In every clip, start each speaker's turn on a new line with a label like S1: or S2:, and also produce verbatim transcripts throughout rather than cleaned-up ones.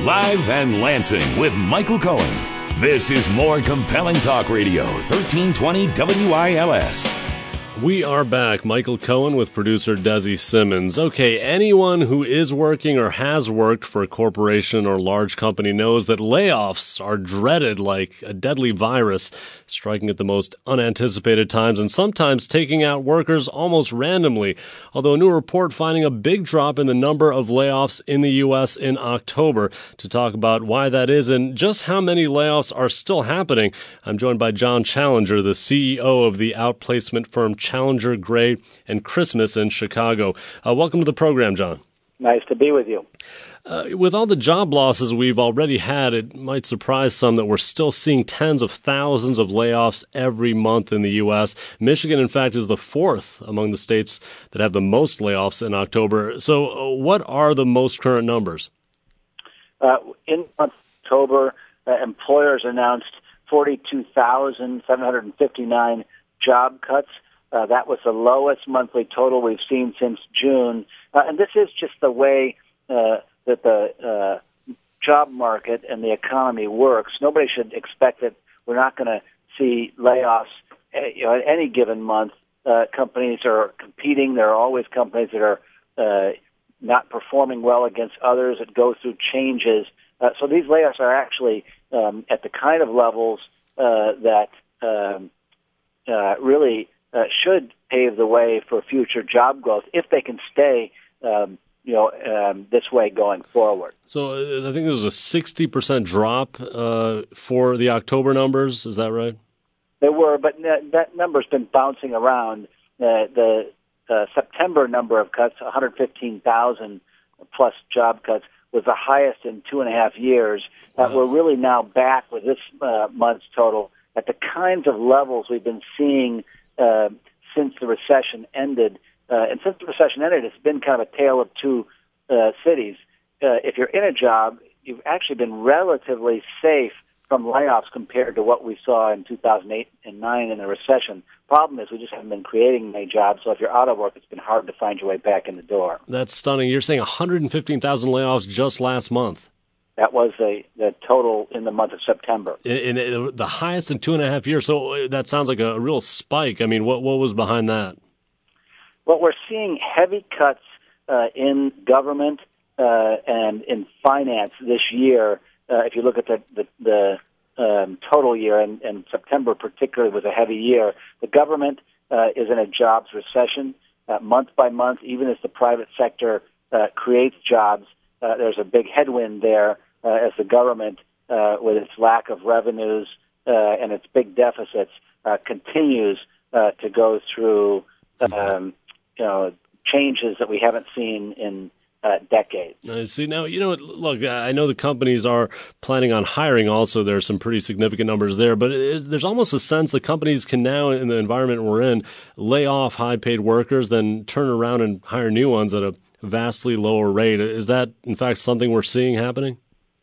S1: Live and Lansing with Michael Cohen. This is More Compelling Talk Radio, thirteen twenty W I L S.
S2: We are back. Michael Cohen with producer Desi Simmons. Okay, anyone who is working or has worked for a corporation or large company knows that layoffs are dreaded like a deadly virus, striking at the most unanticipated times and sometimes taking out workers almost randomly. Although a new report finding a big drop in the number of layoffs in the U S in October. To talk about why that is and just how many layoffs are still happening, I'm joined by John Challenger, the C E O of the outplacement firm Challenger, Gray, and Christmas in Chicago. Uh, welcome to the program, John.
S3: Nice to be with you.
S2: Uh, with all the job losses we've already had, it might surprise some that we're still seeing tens of thousands of layoffs every month in the U S. Michigan, in fact, is the fourth among the states that have the most layoffs in October. So uh, what are the most current numbers?
S3: Uh, in October, uh, employers announced forty-two thousand seven hundred fifty-nine job cuts. Uh, that was the lowest monthly total we've seen since June. Uh, and this is just the way uh, that the uh, job market and the economy works. Nobody should expect that we're not going to see layoffs uh, you know, at any given month. Uh, companies are competing. There are always companies that are uh, not performing well against others that go through changes. Uh, so these layoffs are actually um, at the kind of levels uh, that um, uh, really Uh, should pave the way for future job growth if they can stay, um, you know, um, this way going forward.
S2: So uh, I think there was a sixty percent drop uh, for the October numbers. Is that right?
S3: There were, but n- that number's been bouncing around. Uh, the uh, September number of cuts, one hundred fifteen thousand plus job cuts, was the highest in two and a half years. Uh, wow. We're really now back with this uh, month's total at the kinds of levels we've been seeing Uh, since the recession ended. Uh, and since the recession ended, it's been kind of a tale of two uh, cities. Uh, if you're in a job, you've actually been relatively safe from layoffs compared to what we saw in two thousand eight and nine in the recession. Problem is we just haven't been creating many jobs, so if you're out of work, it's been hard to find your way back in the door.
S2: That's stunning. You're saying one hundred fifteen thousand layoffs just last month.
S3: That was the, the total in the month of September.
S2: In, in the highest in two and a half years. So that sounds like a real spike. I mean, what what was behind that?
S3: Well, we're seeing heavy cuts uh, in government uh, and in finance this year. Uh, if you look at the, the, the um, total year, and, and September particularly was a heavy year, the government uh, is in a jobs recession. Uh, month by month, even as the private sector uh, creates jobs, uh, there's a big headwind there. Uh, as the government, uh, with its lack of revenues uh, and its big deficits, uh, continues uh, to go through, um, you know, changes that we haven't seen in uh, decades.
S2: I see. Now, you know, look, I know the companies are planning on hiring also. There's some pretty significant numbers there, but it is, there's almost a sense that companies can now, in the environment we're in, lay off high-paid workers, then turn around and hire new ones at a vastly lower rate. Is that, in fact, something we're seeing happening?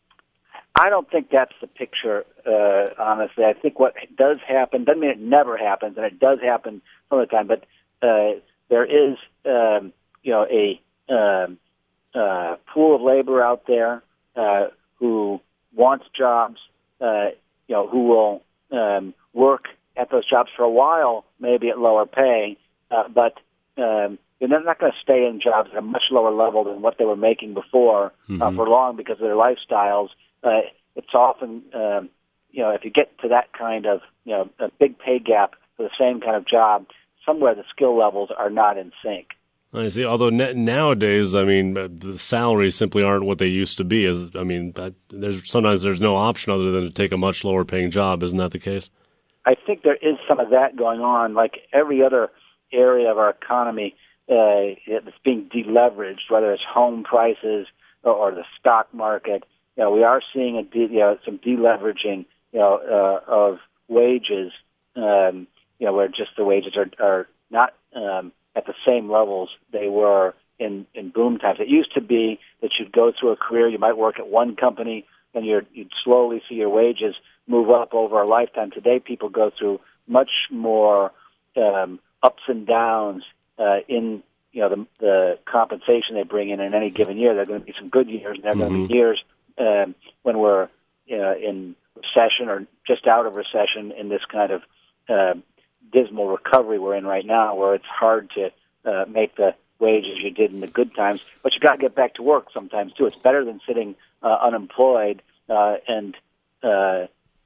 S3: I don't think that's the picture, uh, honestly. I think what does happen, doesn't mean it never happens, and it does happen some of the time, but uh, there is, um, you know, a um, uh, pool of labor out there uh, who wants jobs, uh, you know, who will um, work at those jobs for a while, maybe at lower pay, uh, but um, they're not going to stay in jobs at a much lower level than what they were making before mm-hmm. uh, for long because of their lifestyles. Uh, it's often, um, you know, if you get to that kind of, you know, a big pay gap for the same kind of job, somewhere the skill levels are not in sync.
S2: I see. Although nowadays, I mean, the salaries simply aren't what they used to be. As I mean, there's sometimes there's no option other than to take a much lower paying job. Isn't that the case?
S3: I think there is some of that going on. Like every other area of our economy, uh, it's being deleveraged, whether it's home prices or, or the stock market. You know, we are seeing a de- you know, some deleveraging, you know, uh, of wages. Um, you know, where just the wages are are not um, at the same levels they were in, in boom times. It used to be that you'd go through a career, you might work at one company, and you'd, you'd slowly see your wages move up over a lifetime. Today, people go through much more um, ups and downs uh, in you know the, the compensation they bring in in any given year. There are going to be some good years, and there are mm-hmm. going to be years um, when we're uh, in recession or just out of recession in this kind of uh, dismal recovery we're in right now, where it's hard to uh, make the wages you did in the good times, but you got to get back to work sometimes too. It's better than sitting uh, unemployed uh, and uh,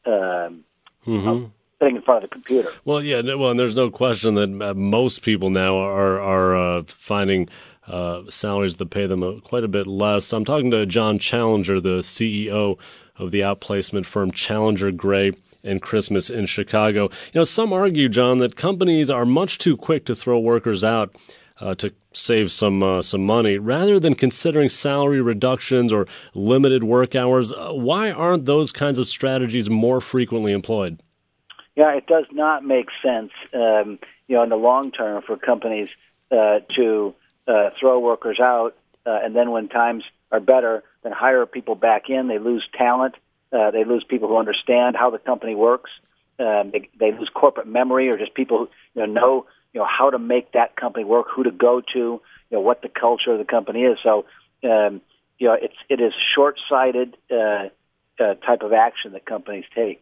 S3: um,
S2: mm-hmm.
S3: sitting in front of the computer.
S2: Well, yeah, no, well, and there's no question that uh, most people now are are uh, finding uh, salaries that pay them a, quite a bit less. I'm talking to John Challenger, the C E O of the outplacement firm Challenger Gray and Christmas in Chicago. You know, some argue, John, that companies are much too quick to throw workers out uh, to save some uh, some money, rather than considering salary reductions or limited work hours. Uh, why aren't those kinds of strategies more frequently employed?
S3: Yeah, it does not make sense, um, you know, in the long term for companies uh, to uh, throw workers out, uh, and then when times are better, then hire people back in. They lose talent. Uh, they lose people who understand how the company works. Um, they, they lose corporate memory, or just people who you know, know you know how to make that company work, who to go to, you know what the culture of the company is. So um, you know it's it is short-sighted uh, uh, type of action that companies take.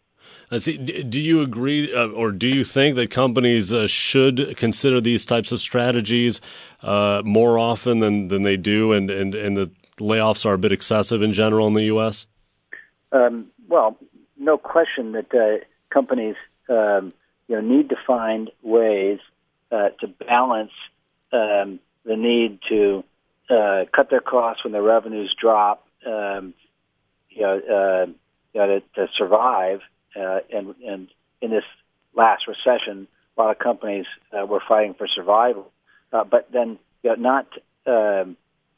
S2: I see. Do you agree, uh, or do you think that companies uh, should consider these types of strategies uh, more often than, than they do, and, and, and the layoffs are a bit excessive in general in the U S?
S3: Um, well, no question that uh, companies um, you know need to find ways uh, to balance um, the need to uh, cut their costs when their revenues drop, um, you know, uh, you know, to, to survive. Uh, and, and in this last recession, a lot of companies uh, were fighting for survival, uh, but then you know, not um,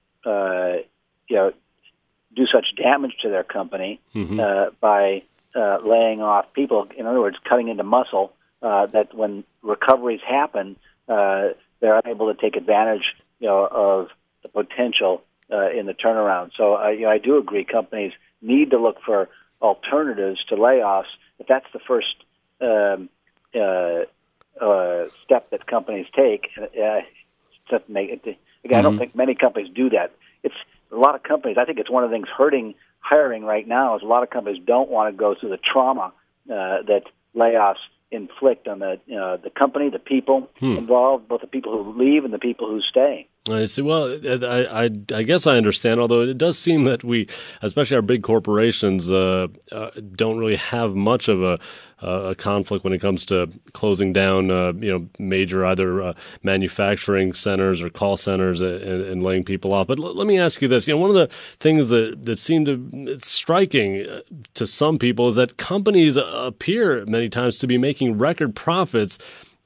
S3: uh, you know do such damage to their company mm-hmm. uh, by uh, laying off people. In other words, cutting into muscle. Uh, that when recoveries happen, uh, they're unable to take advantage, you know, of the potential uh, in the turnaround. So, uh, you know, I do agree companies need to look for alternatives to layoffs. If that's the first um, uh, uh, step that companies take, uh, it doesn't make it, again, mm-hmm. I don't think many companies do that. It's a lot of companies. I think it's one of the things hurting hiring right now is a lot of companies don't want to go through the trauma uh, that layoffs inflict on the you know, the company, the people hmm. involved, both the people who leave and the people who stay.
S2: I see. Well, I, I, I guess I understand, although it does seem that we, especially our big corporations, uh, uh, don't really have much of a, uh, a conflict when it comes to closing down, uh, you know, major either uh, manufacturing centers or call centers and, and laying people off. But l- let me ask you this. You know, one of the things that, that seem to, it's striking to some people is that companies appear many times to be making record profits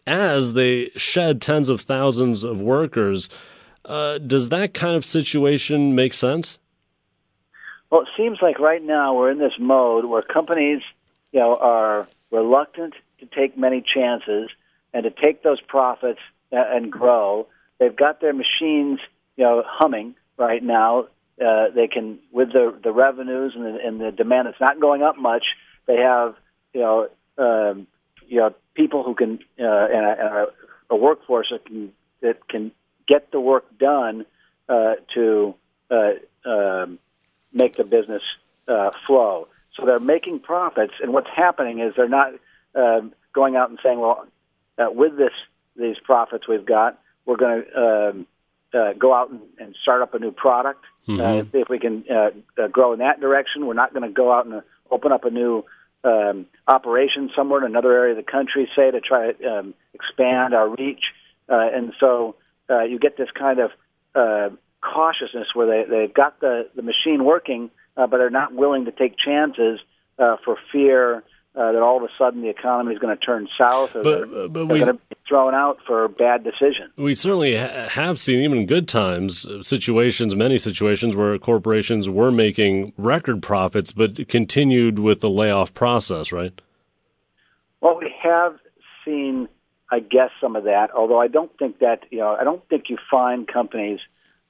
S2: as they shed tens of thousands of workers. Uh, does that kind of situation make sense?
S3: Well, it seems like right now we're in this mode where companies, you know, are reluctant to take many chances and to take those profits and grow. They've got their machines, you know, humming right now. Uh, they can, with the the revenues and the, and the demand that's not going up much. They have, you know, um, you know, people who can uh, and, a, and a, a workforce that can that can. get the work done uh, to uh, um, make the business uh, flow. So they're making profits, and what's happening is they're not uh, going out and saying, well, uh, with this these profits we've got, we're going to um, uh, go out and, and start up a new product. Mm-hmm. Uh, if, if we can uh, uh, grow in that direction, we're not going to go out and uh, open up a new um, operation somewhere in another area of the country, say, to try to um, expand our reach. Uh, and so Uh, you get this kind of uh, cautiousness where they, they've got the, the machine working, uh, but they're not willing to take chances uh, for fear uh, that all of a sudden the economy is going to turn south or
S2: but,
S3: they're,
S2: but
S3: they're
S2: we,
S3: going to be thrown out for bad decisions.
S2: We certainly ha- have seen, even in good times, situations, many situations where corporations were making record profits but continued with the layoff process, right?
S3: Well, we have seen, I guess, some of that, although I don't think that, you know, I don't think you find companies,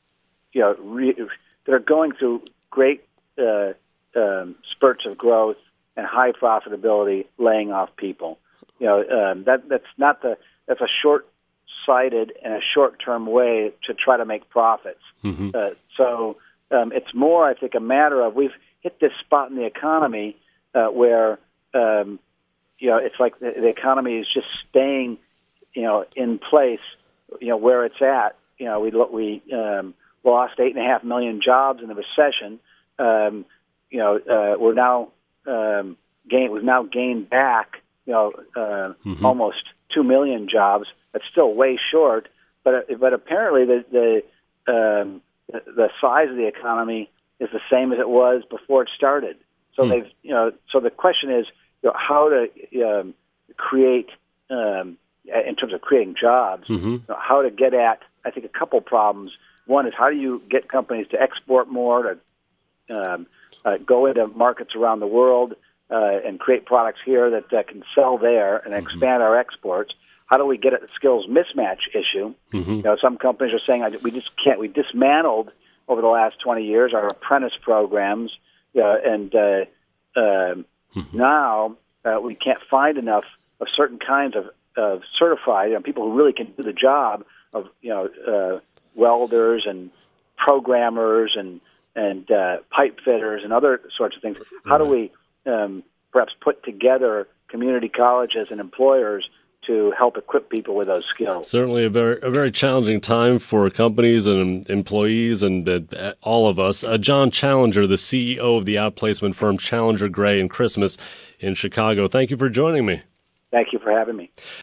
S3: you know, re- that are going through great uh, um, spurts of growth and high profitability laying off people. You know, um, that that's not the, that's a short-sighted and a short-term way to try to make profits. Mm-hmm. Uh, so um, it's more, I think, a matter of we've hit this spot in the economy uh, where um, you know it's like the, the economy is just staying, you know, in place, you know, where it's at. You know, we we um, lost eight and a half million jobs in the recession. Um, you know, uh, we're now um, gain we've now gained back, you know, uh, mm-hmm. almost two million jobs. That's still way short, but but apparently the the um, the size of the economy is the same as it was before it started. So mm. they've, you know, so the question is, you know, how to um, create, um, in terms of creating jobs, mm-hmm. you know, how to get at, I think, a couple problems. One is how do you get companies to export more, to um, uh, go into markets around the world uh, and create products here that uh, can sell there and expand mm-hmm. our exports. How do we get at the skills mismatch issue? Mm-hmm. You know, some companies are saying we just can't. We dismantled over the last twenty years our apprentice programs, uh, and uh, uh, mm-hmm. now uh, we can't find enough of certain kinds of, of certified, you know, people who really can do the job of, you know, uh, welders and programmers and and uh, pipe fitters and other sorts of things. How right. do we um, perhaps put together community colleges and employers to help equip people with those skills?
S2: Certainly a very a very challenging time for companies and employees and uh, all of us. Uh, John Challenger, the C E O of the outplacement firm Challenger Gray and Christmas in Chicago. Thank you for joining me.
S3: Thank you for having me.